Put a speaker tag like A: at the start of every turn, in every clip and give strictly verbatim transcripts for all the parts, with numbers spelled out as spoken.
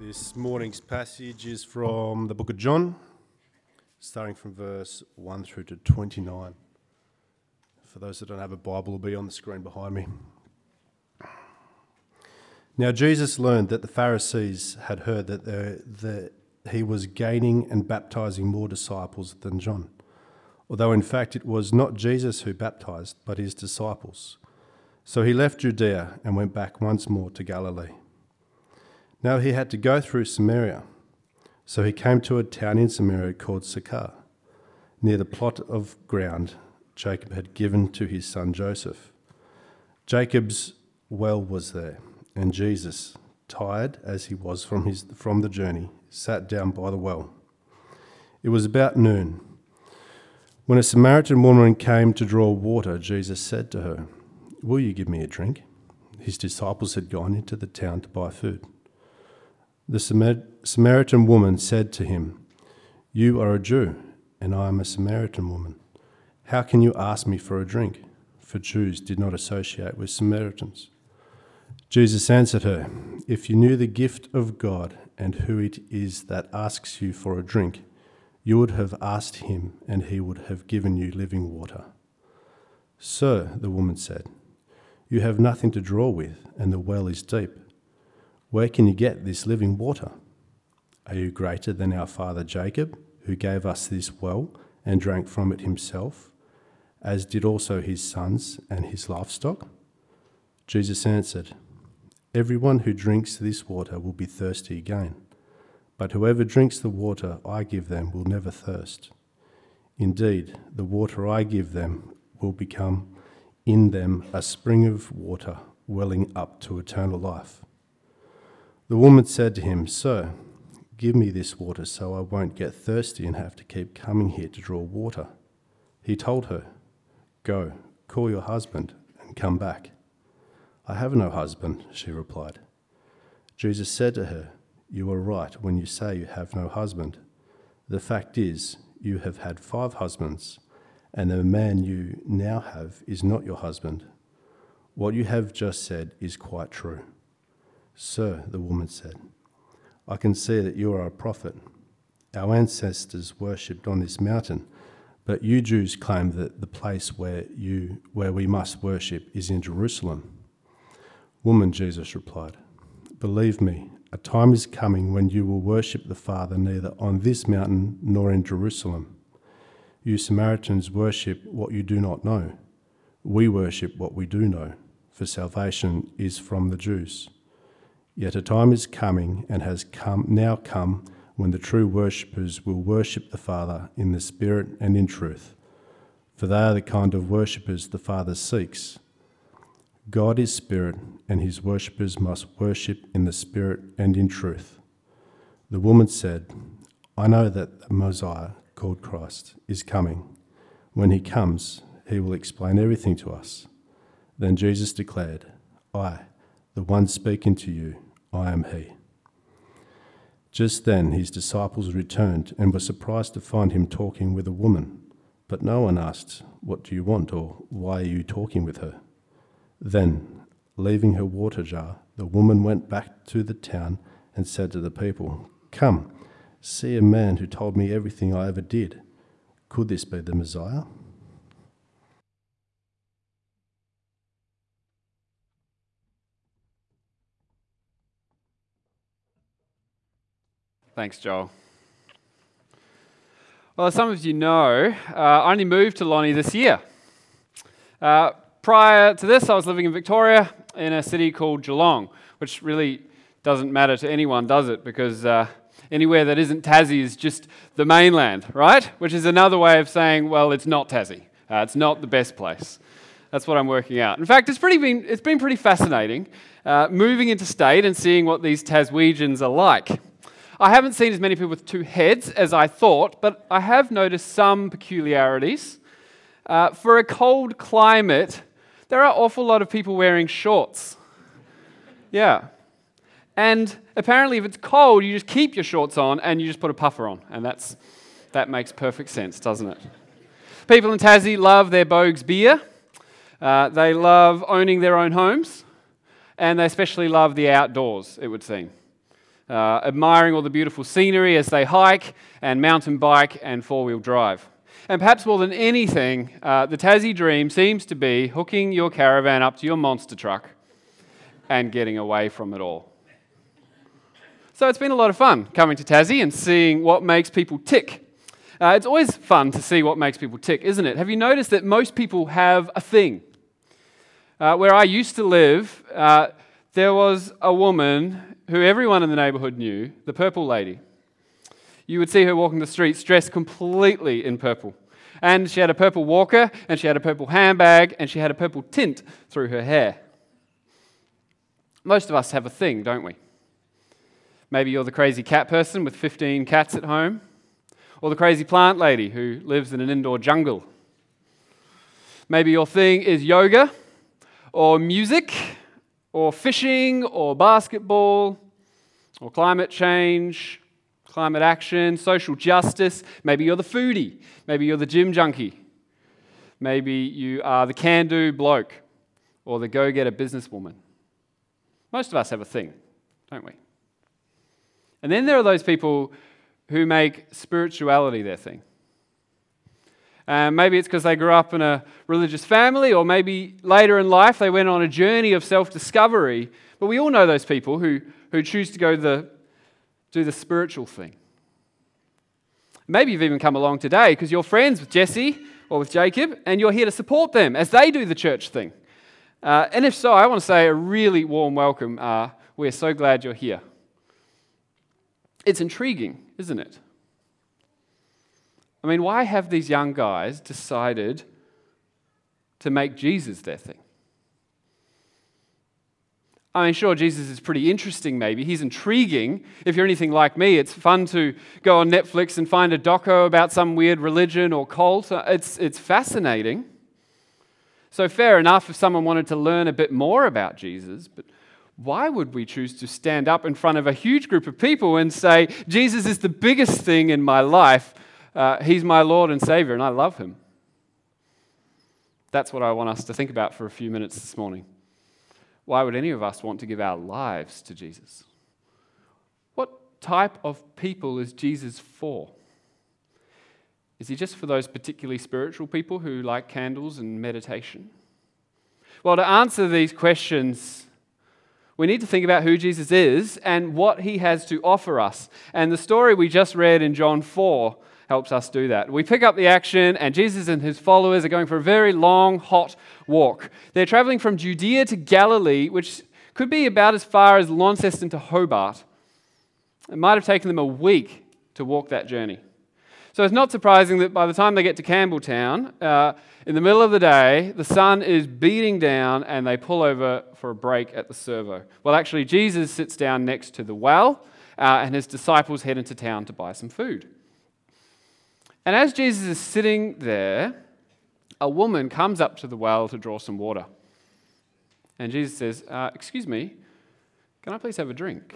A: This morning's passage is from the book of John, starting from verse one through to twenty-nine. For those that don't have a Bible, it'll be on the screen behind me. Now Jesus learned that the Pharisees had heard that, there, that he was gaining and baptizing more disciples than John, although in fact it was not Jesus who baptized, but his disciples. So he left Judea and went back once more to Galilee. Now he had to go through Samaria, so he came to a town in Samaria called Sychar, near the plot of ground Jacob had given to his son Joseph. Jacob's well was there, and Jesus, tired as he was from his from the journey, sat down by the well. It was about noon. When a Samaritan woman came to draw water, Jesus said to her, "Will you give me a drink?" His disciples had gone into the town to buy food. The Samaritan woman said to him, "You are a Jew, and I am a Samaritan woman. How can you ask me for a drink?" For Jews did not associate with Samaritans. Jesus answered her, "If you knew the gift of God and who it is that asks you for a drink, you would have asked him, and he would have given you living water." "Sir," the woman said, "you have nothing to draw with, and the well is deep. Where can you get this living water? Are you greater than our father Jacob, who gave us this well and drank from it himself, as did also his sons and his livestock?" Jesus answered, "Everyone who drinks this water will be thirsty again, but whoever drinks the water I give them will never thirst. Indeed, the water I give them will become in them a spring of water welling up to eternal life." The woman said to him, "Sir, give me this water so I won't get thirsty and have to keep coming here to draw water." He told her, "Go, call your husband and come back." "I have no husband," she replied. Jesus said to her, "You are right when you say you have no husband. The fact is, you have had five husbands, and the man you now have is not your husband. What you have just said is quite true." "Sir," the woman said, "I can see that you are a prophet. Our ancestors worshipped on this mountain, but you Jews claim that the place where you where we must worship is in Jerusalem." "Woman," Jesus replied, "believe me, a time is coming when you will worship the Father neither on this mountain nor in Jerusalem. You Samaritans worship what you do not know. We worship what we do know, for salvation is from the Jews. Yet a time is coming and has come now come when the true worshippers will worship the Father in the Spirit and in truth, for they are the kind of worshippers the Father seeks. God is Spirit, and his worshippers must worship in the Spirit and in truth." The woman said, "I know that the Messiah, called Christ, is coming. When he comes, he will explain everything to us." Then Jesus declared, "I, the one speaking to you, I am he." Just then his disciples returned and were surprised to find him talking with a woman. But no one asked, "What do you want?" or "Why are you talking with her?" Then, leaving her water jar, the woman went back to the town and said to the people, "Come, see a man who told me everything I ever did. Could this be the Messiah?"
B: Thanks, Joel. Well, as some of you know, uh, I only moved to Lonnie this year. Uh, prior to this, I was living in Victoria in a city called Geelong, which really doesn't matter to anyone, does it? Because uh, anywhere that isn't Tassie is just the mainland, right? Which is another way of saying, well, it's not Tassie. Uh, it's not the best place. That's what I'm working out. In fact, it's pretty been it's been pretty fascinating uh, moving into state and seeing what these Taswegians are like. I haven't seen as many people with two heads as I thought, but I have noticed some peculiarities. Uh, for a cold climate, there are an awful lot of people wearing shorts. Yeah. And apparently if it's cold, you just keep your shorts on and you just put a puffer on. And that's that makes perfect sense, doesn't it? People in Tassie love their Bogues beer. Uh, they love owning their own homes. And they especially love the outdoors, it would seem. uh, admiring all the beautiful scenery as they hike and mountain bike and four-wheel drive. And perhaps more than anything, uh, the Tassie dream seems to be hooking your caravan up to your monster truck and getting away from it all. So it's been a lot of fun coming to Tassie and seeing what makes people tick. Uh, it's always fun to see what makes people tick, isn't it? Have you noticed that most people have a thing? Uh, where I used to live, uh, there was a woman who everyone in the neighbourhood knew, the Purple Lady. You would see her walking the streets dressed completely in purple. And she had a purple walker, and she had a purple handbag, and she had a purple tint through her hair. Most of us have a thing, don't we? Maybe you're the crazy cat person with fifteen cats at home, or the crazy plant lady who lives in an indoor jungle. Maybe your thing is yoga, or music, or fishing, or basketball, or climate change, climate action, social justice. Maybe you're the foodie. Maybe you're the gym junkie. Maybe you are the can-do bloke, or the go-getter businesswoman. Most of us have a thing, don't we? And then there are those people who make spirituality their thing. Um, maybe it's because they grew up in a religious family, or maybe later in life they went on a journey of self-discovery. But we all know those people who, who choose to go the, do the spiritual thing. Maybe you've even come along today because you're friends with Jesse or with Jacob, and you're here to support them as they do the church thing. Uh, and if so, I want to say a really warm welcome. Uh, we're so glad you're here. It's intriguing, isn't it? I mean, why have these young guys decided to make Jesus their thing? I mean, sure, Jesus is pretty interesting maybe. He's intriguing. If you're anything like me, it's fun to go on Netflix and find a doco about some weird religion or cult. It's, it's fascinating. So fair enough if someone wanted to learn a bit more about Jesus, but why would we choose to stand up in front of a huge group of people and say, Jesus is the biggest thing in my life, uh, he's my Lord and Savior, and I love him? That's what I want us to think about for a few minutes this morning. Why would any of us want to give our lives to Jesus? What type of people is Jesus for? Is he just for those particularly spiritual people who like candles and meditation? Well, to answer these questions, we need to think about who Jesus is and what he has to offer us. And the story we just read in John four helps us do that. We pick up the action, and Jesus and his followers are going for a very long, hot walk. They're traveling from Judea to Galilee, which could be about as far as Launceston to Hobart. It might have taken them a week to walk that journey. So it's not surprising that by the time they get to Campbelltown, uh, in the middle of the day, the sun is beating down and they pull over for a break at the servo. Well, actually, Jesus sits down next to the well uh, and his disciples head into town to buy some food. And as Jesus is sitting there, a woman comes up to the well to draw some water. And Jesus says, uh, excuse me, can I please have a drink?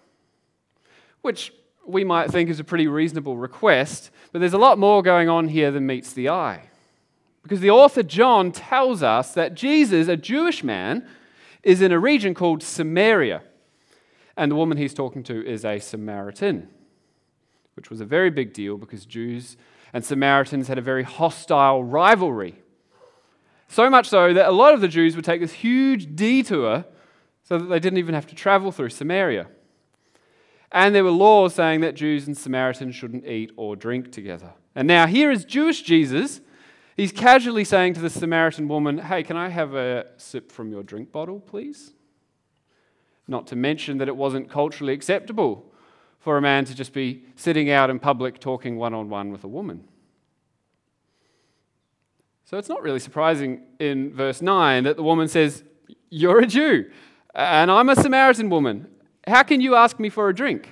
B: Which we might think is a pretty reasonable request, but there's a lot more going on here than meets the eye. Because the author John tells us that Jesus, a Jewish man, is in a region called Samaria. And the woman he's talking to is a Samaritan, which was a very big deal because Jews and Samaritans had a very hostile rivalry. So much so that a lot of the Jews would take this huge detour so that they didn't even have to travel through Samaria. And there were laws saying that Jews and Samaritans shouldn't eat or drink together. And now here is Jewish Jesus. He's casually saying to the Samaritan woman, hey, can I have a sip from your drink bottle, please? Not to mention that it wasn't culturally acceptable for a man to just be sitting out in public talking one-on-one with a woman. So it's not really surprising in verse nine that the woman says, you're a Jew, and I'm a Samaritan woman. How can you ask me for a drink?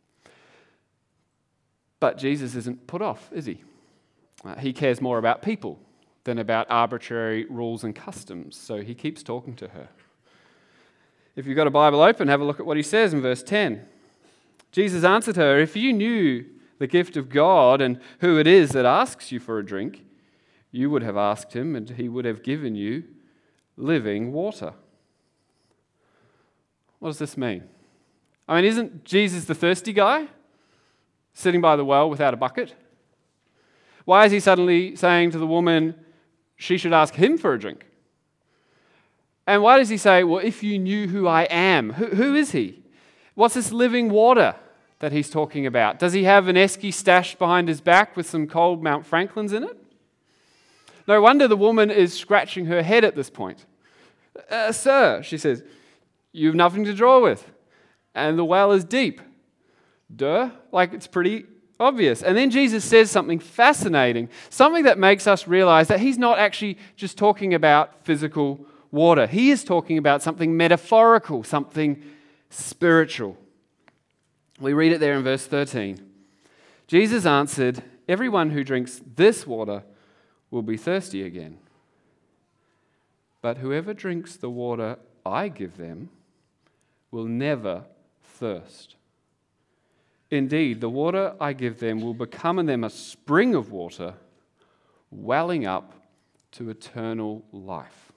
B: But Jesus isn't put off, is he? Uh, he cares more about people than about arbitrary rules and customs, so he keeps talking to her. If you've got a Bible open, have a look at what he says in verse ten. Jesus answered her, if you knew the gift of God and who it is that asks you for a drink, you would have asked him and he would have given you living water. What does this mean? I mean, isn't Jesus the thirsty guy sitting by the well without a bucket? Why is he suddenly saying to the woman she should ask him for a drink? And why does he say, well, if you knew who I am, who, who is he? What's this living water that he's talking about? Does he have an esky stashed behind his back with some cold Mount Franklins in it? No wonder the woman is scratching her head at this point. Uh, Sir, she says, you have nothing to draw with, and the well is deep. Duh, like it's pretty obvious. And then Jesus says something fascinating, something that makes us realize that he's not actually just talking about physical water. He is talking about something metaphorical, something spiritual. We read it there in verse thirteen. Jesus answered, everyone who drinks this water will be thirsty again. But whoever drinks the water I give them will never thirst. Indeed, the water I give them will become in them a spring of water, welling up to eternal life.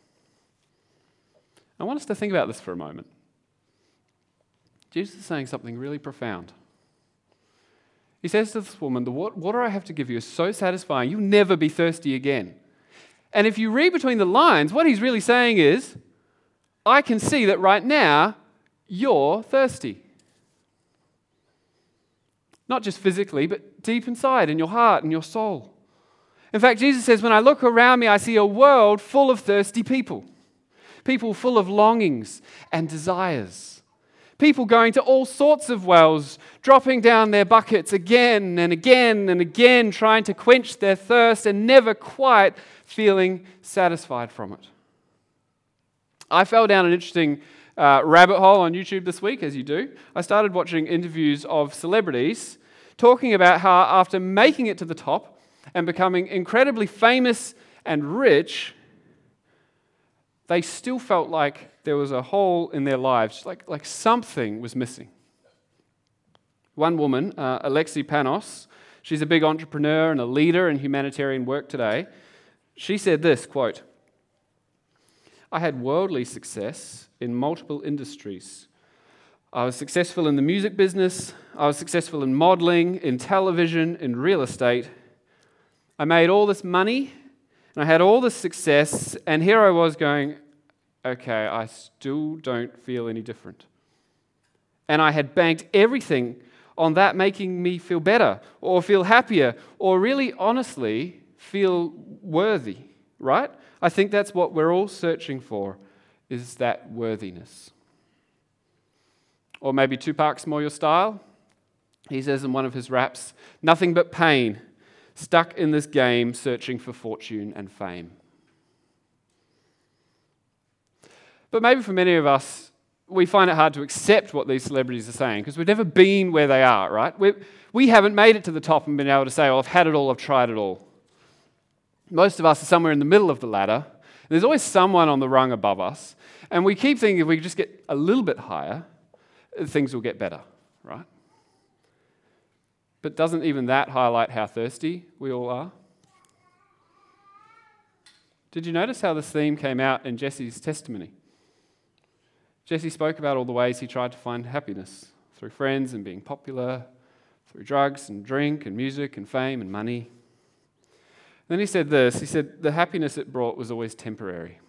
B: I want us to think about this for a moment. Jesus is saying something really profound. He says to this woman, the water I have to give you is so satisfying, you'll never be thirsty again. And if you read between the lines, what he's really saying is, I can see that right now, you're thirsty. Not just physically, but deep inside in your heart and your soul. In fact, Jesus says, when I look around me, I see a world full of thirsty people. People full of longings and desires. People going to all sorts of wells, dropping down their buckets again and again and again, trying to quench their thirst and never quite feeling satisfied from it. I fell down an interesting uh, rabbit hole on YouTube this week, as you do. I started watching interviews of celebrities talking about how after making it to the top and becoming incredibly famous and rich, they still felt like there was a hole in their lives, like, like something was missing. One woman, uh, Alexi Panos, she's a big entrepreneur and a leader in humanitarian work today. She said this, quote, I had worldly success in multiple industries. I was successful in the music business, I was successful in modeling, in television, in real estate. I made all this money, and I had all this success, and here I was going, okay, I still don't feel any different. And I had banked everything on that making me feel better, or feel happier, or really honestly feel worthy, right? I think that's what we're all searching for, is that worthiness. Or maybe Tupac's more your style. He says in one of his raps, nothing but pain, stuck in this game, searching for fortune and fame. But maybe for many of us, we find it hard to accept what these celebrities are saying because we've never been where they are, right? We, we haven't made it to the top and been able to say, oh, I've had it all, I've tried it all. Most of us are somewhere in the middle of the ladder. There's always someone on the rung above us. And we keep thinking if we just get a little bit higher, things will get better, right? But doesn't even that highlight how thirsty we all are? Did you notice how this theme came out in Jesse's testimony? Jesse spoke about all the ways he tried to find happiness through friends and being popular, through drugs and drink and music and fame and money. Then he said this, he said, the happiness it brought was always temporary.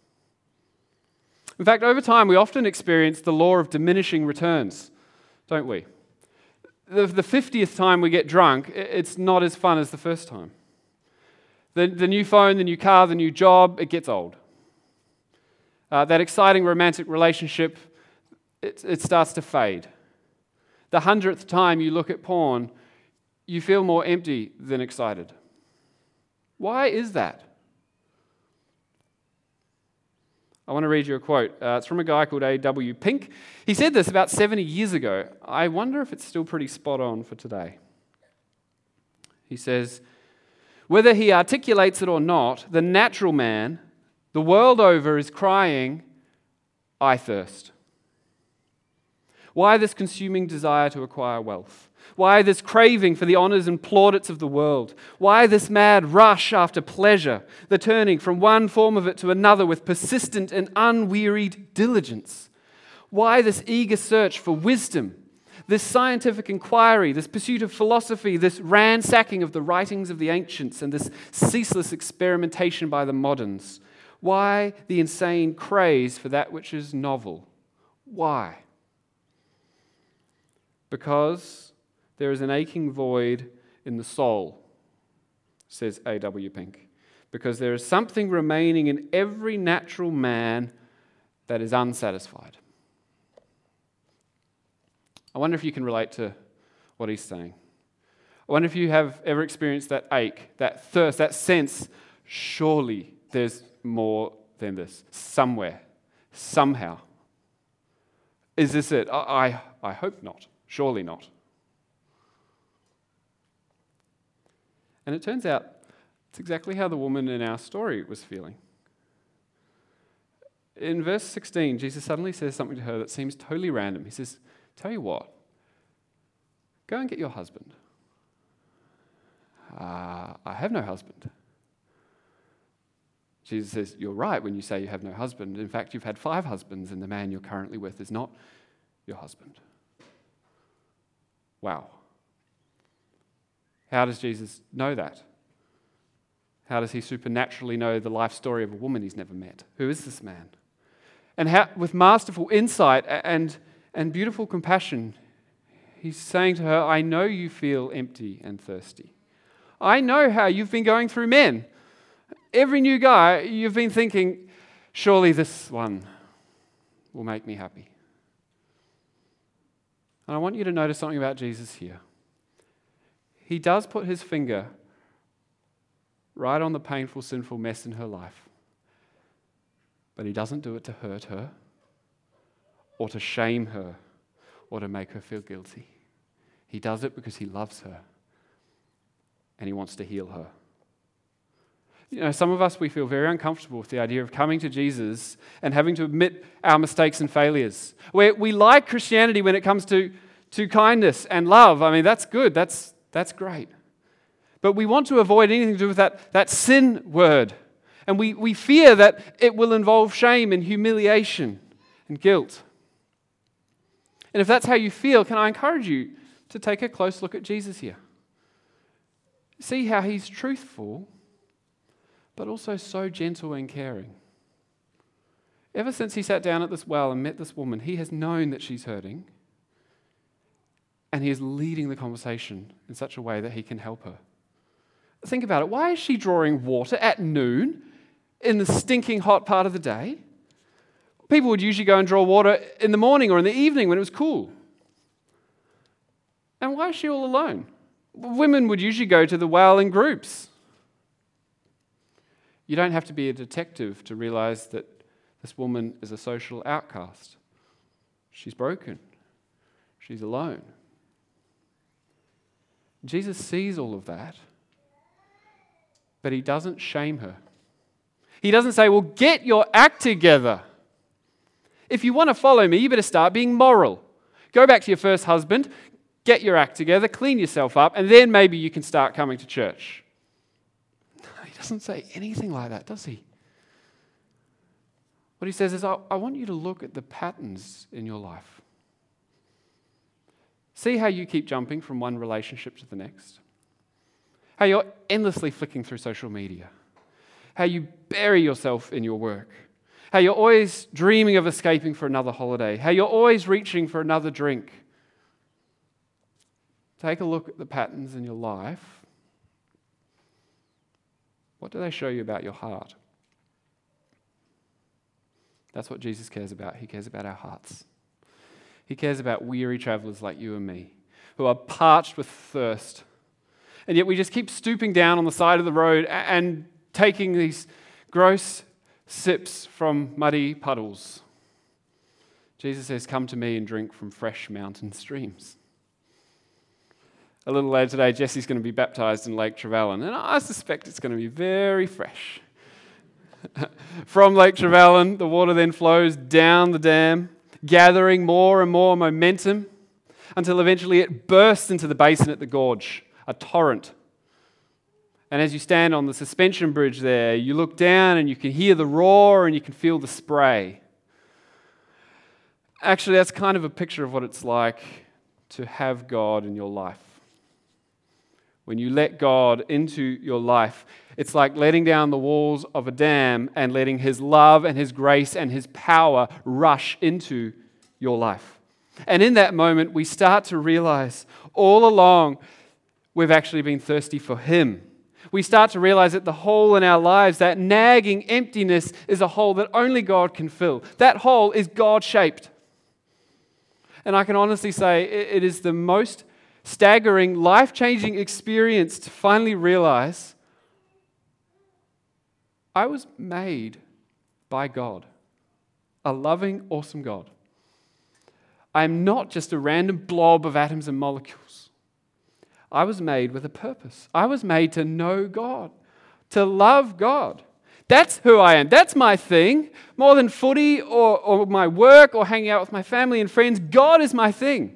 B: In fact, over time, we often experience the law of diminishing returns, don't we? The, the fiftieth time we get drunk, it's not as fun as the first time. The, the new phone, the new car, the new job, it gets old. Uh, that exciting romantic relationship, it, it starts to fade. The hundredth time you look at porn, you feel more empty than excited. Why is that? I want to read you a quote. Uh, it's from a guy called A W Pink. He said this about seventy years ago. I wonder if it's still pretty spot on for today. He says, whether he articulates it or not, the natural man, the world over, is crying, I thirst. Why this consuming desire to acquire wealth? Why this craving for the honors and plaudits of the world? Why this mad rush after pleasure, the turning from one form of it to another with persistent and unwearied diligence? Why this eager search for wisdom? This scientific inquiry, this pursuit of philosophy, this ransacking of the writings of the ancients, and this ceaseless experimentation by the moderns? Why the insane craze for that which is novel? Why? Because there is an aching void in the soul, says A W Pink. Because there is something remaining in every natural man that is unsatisfied. I wonder if you can relate to what he's saying. I wonder if you have ever experienced that ache, that thirst, that sense, surely there's more than this, somewhere, somehow. Is this it? I, I, I hope not. Surely not. And it turns out it's exactly how the woman in our story was feeling. In verse sixteen, Jesus suddenly says something to her that seems totally random. He says, tell you what, go and get your husband. Uh, I have no husband. Jesus says, you're right when you say you have no husband. In fact, you've had five husbands, and the man you're currently with is not your husband. Wow. How does Jesus know that? How does he supernaturally know the life story of a woman he's never met? Who is this man? And how, with masterful insight and, and beautiful compassion, he's saying to her, I know you feel empty and thirsty. I know how you've been going through men. Every new guy, you've been thinking, surely this one will make me happy. And I want you to notice something about Jesus here. He does put his finger right on the painful, sinful mess in her life. But he doesn't do it to hurt her, or to shame her, or to make her feel guilty. He does it because he loves her, and he wants to heal her. You know, some of us, we feel very uncomfortable with the idea of coming to Jesus and having to admit our mistakes and failures. We, we like Christianity when it comes to, to kindness and love. I mean, that's good. That's, that's great. But we want to avoid anything to do with that, that sin word. And we, we fear that it will involve shame and humiliation and guilt. And if that's how you feel, can I encourage you to take a close look at Jesus here? See how he's truthful, but also so gentle and caring. Ever since he sat down at this well and met this woman, he has known that she's hurting, and he is leading the conversation in such a way that he can help her. Think about it. Why is she drawing water at noon in the stinking hot part of the day? People would usually go and draw water in the morning or in the evening when it was cool. And why is she all alone? Women would usually go to the well in groups. You don't have to be a detective to realize that this woman is a social outcast. She's broken. She's alone. Jesus sees all of that, but he doesn't shame her. He doesn't say, well, get your act together. If you want to follow me, you better start being moral. Go back to your first husband, get your act together, clean yourself up, and then maybe you can start coming to church. He doesn't say anything like that, does he? What he says is, I, I want you to look at the patterns in your life. See how you keep jumping from one relationship to the next. How you're endlessly flicking through social media. How you bury yourself in your work. How you're always dreaming of escaping for another holiday. How you're always reaching for another drink. Take a look at the patterns in your life. What do they show you about your heart? That's what Jesus cares about. He cares about our hearts. He cares about weary travelers like you and me, who are parched with thirst. And yet we just keep stooping down on the side of the road and taking these gross sips from muddy puddles. Jesus says, come to me and drink from fresh mountain streams. A little later today, Jesse's going to be baptized in Lake Trevellyn, and I suspect it's going to be very fresh. From Lake Trevellyn, the water then flows down the dam, gathering more and more momentum until eventually it bursts into the basin at the gorge, a torrent. And as you stand on the suspension bridge there, you look down and you can hear the roar and you can feel the spray. Actually, that's kind of a picture of what it's like to have God in your life. When you let God into your life, it's like letting down the walls of a dam and letting His love and His grace and His power rush into your life. And in that moment, we start to realize all along we've actually been thirsty for Him. We start to realize that the hole in our lives, that nagging emptiness, is a hole that only God can fill. That hole is God-shaped. And I can honestly say it is the most staggering, life-changing experience to finally realize I was made by God, a loving, awesome God. I am not just a random blob of atoms and molecules. I was made with a purpose. I was made to know God, to love God. That's who I am. That's my thing. More than footy or, or my work or hanging out with my family and friends, God is my thing.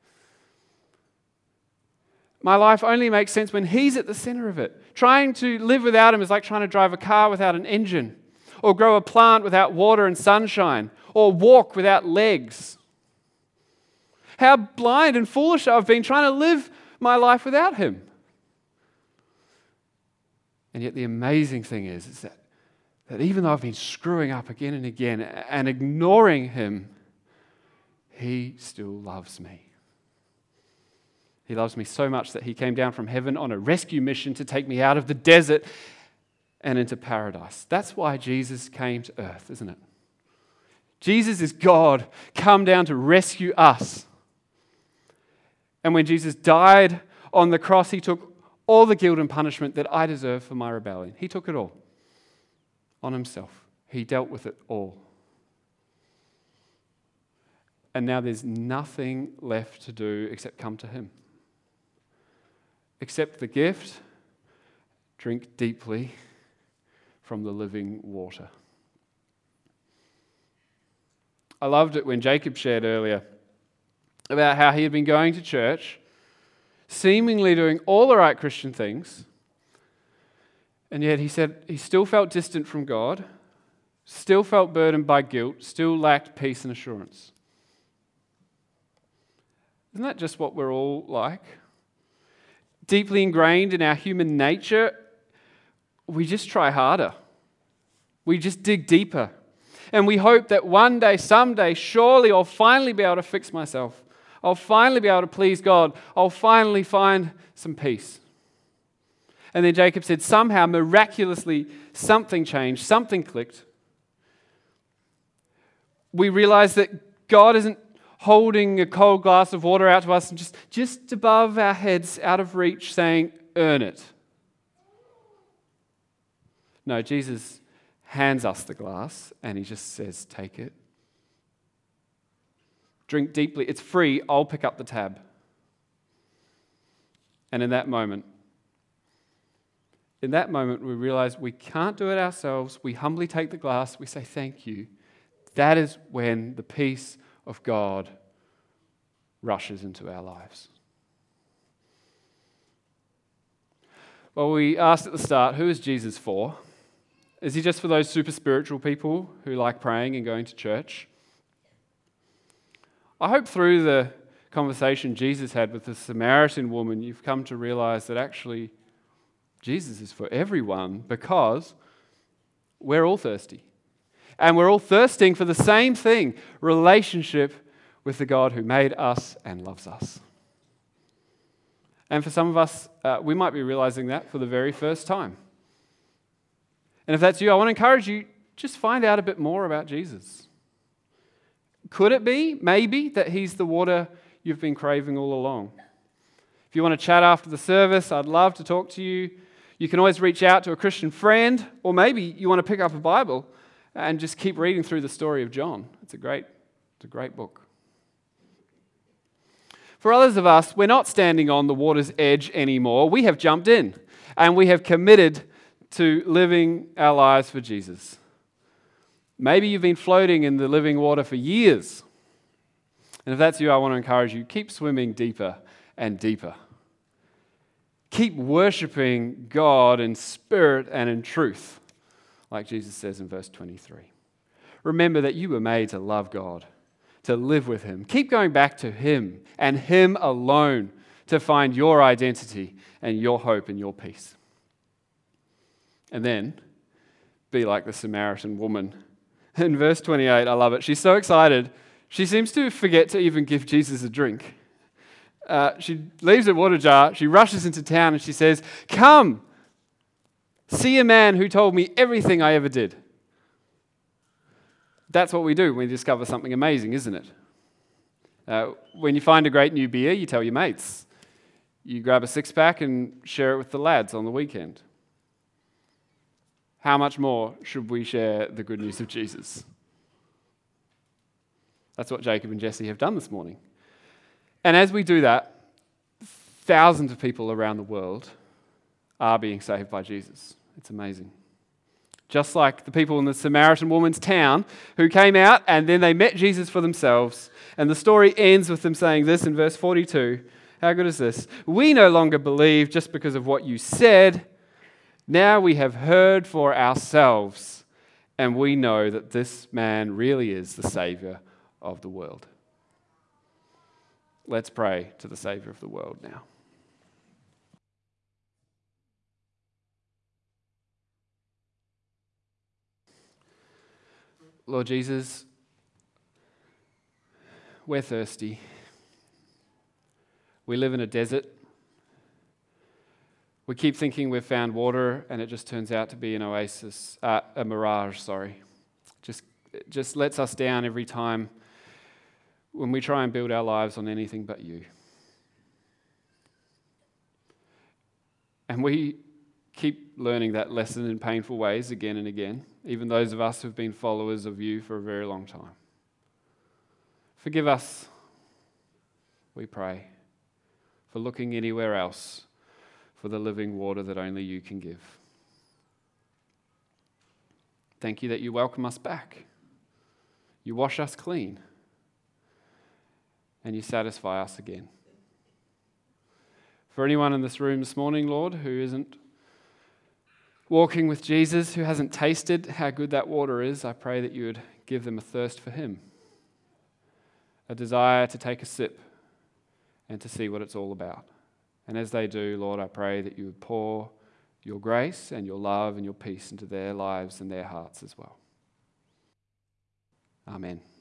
B: My life only makes sense when He's at the center of it. Trying to live without Him is like trying to drive a car without an engine, or grow a plant without water and sunshine, or walk without legs. How blind and foolish I've been trying to live my life without Him. And yet the amazing thing is, is that, that even though I've been screwing up again and again and ignoring Him, He still loves me. He loves me so much that He came down from heaven on a rescue mission to take me out of the desert and into paradise. That's why Jesus came to earth, isn't it? Jesus is God come down to rescue us. And when Jesus died on the cross, He took all the guilt and punishment that I deserve for my rebellion. He took it all on Himself. He dealt with it all. And now there's nothing left to do except come to Him. Accept the gift, drink deeply from the living water. I loved it when Jacob shared earlier about how he had been going to church, seemingly doing all the right Christian things, and yet he said he still felt distant from God, still felt burdened by guilt, still lacked peace and assurance. Isn't that just what we're all like? Deeply ingrained in our human nature, we just try harder. We just dig deeper. And we hope that one day, someday, surely I'll finally be able to fix myself. I'll finally be able to please God. I'll finally find some peace. And then Jacob said, somehow, miraculously, something changed, something clicked. We realize that God isn't holding a cold glass of water out to us and just, just above our heads, out of reach, saying, earn it. No, Jesus hands us the glass and He just says, take it. Drink deeply. It's free. I'll pick up the tab. And in that moment, in that moment, we realize we can't do it ourselves. We humbly take the glass. We say, thank you. That is when the peace of God rushes into our lives. Well, we asked at the start, who is Jesus for? Is He just for those super spiritual people who like praying and going to church? I hope through the conversation Jesus had with the Samaritan woman, you've come to realize that actually Jesus is for everyone, because we're all thirsty. And we're all thirsting for the same thing, relationship with the God who made us and loves us. And for some of us, uh, we might be realizing that for the very first time. And if that's you, I want to encourage you, just find out a bit more about Jesus. Could it be, maybe, that He's the water you've been craving all along? If you want to chat after the service, I'd love to talk to you. You can always reach out to a Christian friend, or maybe you want to pick up a Bible and just keep reading through the story of John. It's a great, it's a great book. For others of us, we're not standing on the water's edge anymore. We have jumped in, and we have committed to living our lives for Jesus. Maybe you've been floating in the living water for years. And if that's you, I want to encourage you, keep swimming deeper and deeper. Keep worshiping God in spirit and in truth, like Jesus says in verse twenty-three. Remember that you were made to love God, to live with him. Keep going back to him and him alone to find your identity and your hope and your peace. And then be like the Samaritan woman. In verse twenty-eight, I love it. She's so excited, she seems to forget to even give Jesus a drink. Uh, she leaves her water jar, she rushes into town and she says, "Come, see a man who told me everything I ever did." That's what we do when we discover something amazing, isn't it? Uh, when you find a great new beer, you tell your mates. You grab a six-pack and share it with the lads on the weekend. How much more should we share the good news of Jesus? That's what Jacob and Jesse have done this morning. And as we do that, thousands of people around the world are being saved by Jesus. It's amazing. Just like the people in the Samaritan woman's town who came out and then they met Jesus for themselves. And the story ends with them saying this in verse forty-two. How good is this? "We no longer believe just because of what you said. Now we have heard for ourselves, and we know that this man really is the Savior of the world." Let's pray to the Savior of the world now. Lord Jesus, we're thirsty. We live in a desert. We keep thinking we've found water, and it just turns out to be an oasis, uh, a mirage, sorry. Just, it just lets us down every time when we try and build our lives on anything but you. And we keep learning that lesson in painful ways again and again, even those of us who've been followers of you for a very long time. Forgive us, we pray, for looking anywhere else for the living water that only you can give. Thank you that you welcome us back. You wash us clean. And you satisfy us again. For anyone in this room this morning, Lord, who isn't walking with Jesus, who hasn't tasted how good that water is, I pray that you would give them a thirst for him, a desire to take a sip and to see what it's all about. And as they do, Lord, I pray that you would pour your grace and your love and your peace into their lives and their hearts as well. Amen.